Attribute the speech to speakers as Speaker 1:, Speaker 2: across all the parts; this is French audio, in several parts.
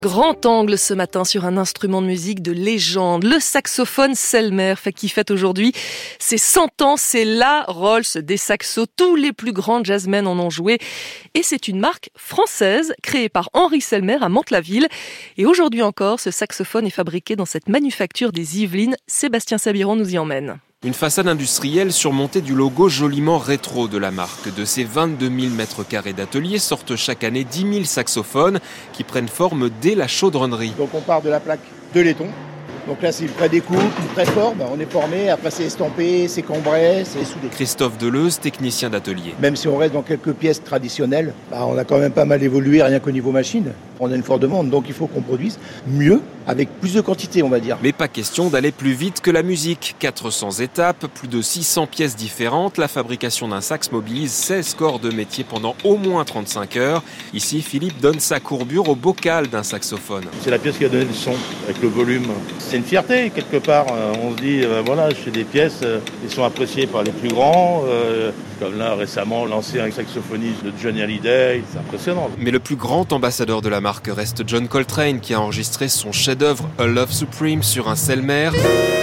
Speaker 1: Grand angle ce matin sur un instrument de musique de légende, le saxophone Selmer, qui fête aujourd'hui ses 100 ans. C'est la Rolls des saxos. Tous les plus grands jazzmen en ont joué. Et c'est une marque française créée par Henri Selmer à Mantes-la-Ville. Et aujourd'hui encore, ce saxophone est fabriqué dans cette manufacture des Yvelines. Sébastien Sabiron nous y emmène.
Speaker 2: Une façade industrielle surmontée du logo joliment rétro de la marque. De ces 22 000 mètres carrés d'atelier sortent chaque année 10 000 saxophones qui prennent forme dès la chaudronnerie.
Speaker 3: Donc on part de la plaque de laiton. Donc là c'est une prédécoupe, une préforme, on est formé, après c'est estampé, c'est cambré, c'est soudé.
Speaker 2: Christophe Deleuze, technicien d'atelier.
Speaker 3: Même si on reste dans quelques pièces traditionnelles, on a quand même pas mal évolué rien qu'au niveau machine. On a une forte demande, donc il faut qu'on produise mieux, avec plus de quantité on va dire.
Speaker 2: Mais pas question d'aller plus vite que la musique. 400 étapes, plus de 600 pièces différentes, la fabrication d'un sax mobilise 16 corps de métier pendant au moins 35 heures. Ici, Philippe donne sa courbure au bocal d'un saxophone.
Speaker 4: C'est la pièce qui a donné le son, avec le volume. C'est une fierté quelque part, on se dit voilà, je fais des pièces, ils sont appréciés par les plus grands, comme là récemment lancé un saxophoniste de Johnny Hallyday, c'est impressionnant.
Speaker 2: Mais le plus grand ambassadeur de la marque reste John Coltrane qui a enregistré son chef-d'œuvre A Love Supreme sur un Selmer.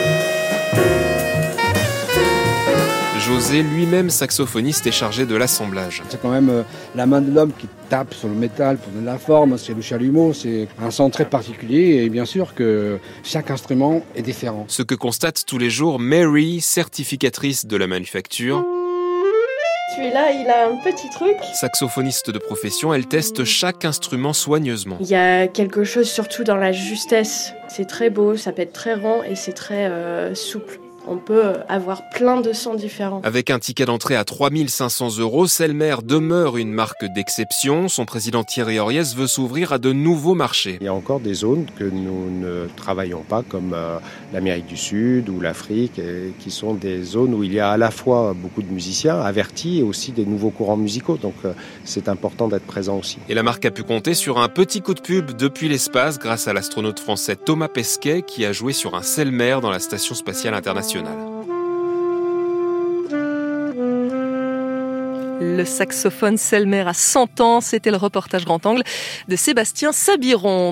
Speaker 2: José, lui-même saxophoniste, est chargé de l'assemblage.
Speaker 5: C'est quand même la main de l'homme qui tape sur le métal pour donner la forme, c'est le chalumeau, c'est un son très particulier et bien sûr que chaque instrument est différent.
Speaker 2: Ce que constate tous les jours Mary, certificatrice de la manufacture.
Speaker 6: Celui-là, il a un petit truc.
Speaker 2: Saxophoniste de profession, elle teste chaque instrument soigneusement.
Speaker 6: Il y a quelque chose surtout dans la justesse. C'est très beau, ça peut être très rond et c'est très souple. On peut avoir plein de sons différents.
Speaker 2: Avec un ticket d'entrée à 3 500 €, Selmer demeure une marque d'exception. Son président Thierry Oriès veut s'ouvrir à de nouveaux marchés.
Speaker 7: Il y a encore des zones que nous ne travaillons pas, comme l'Amérique du Sud ou l'Afrique, qui sont des zones où il y a à la fois beaucoup de musiciens avertis et aussi des nouveaux courants musicaux. Donc c'est important d'être présent aussi.
Speaker 2: Et la marque a pu compter sur un petit coup de pub depuis l'espace grâce à l'astronaute français Thomas Pesquet qui a joué sur un Selmer dans la Station spatiale internationale.
Speaker 1: Le saxophone Selmer à 100 ans, c'était le reportage grand angle de Sébastien Sabiron.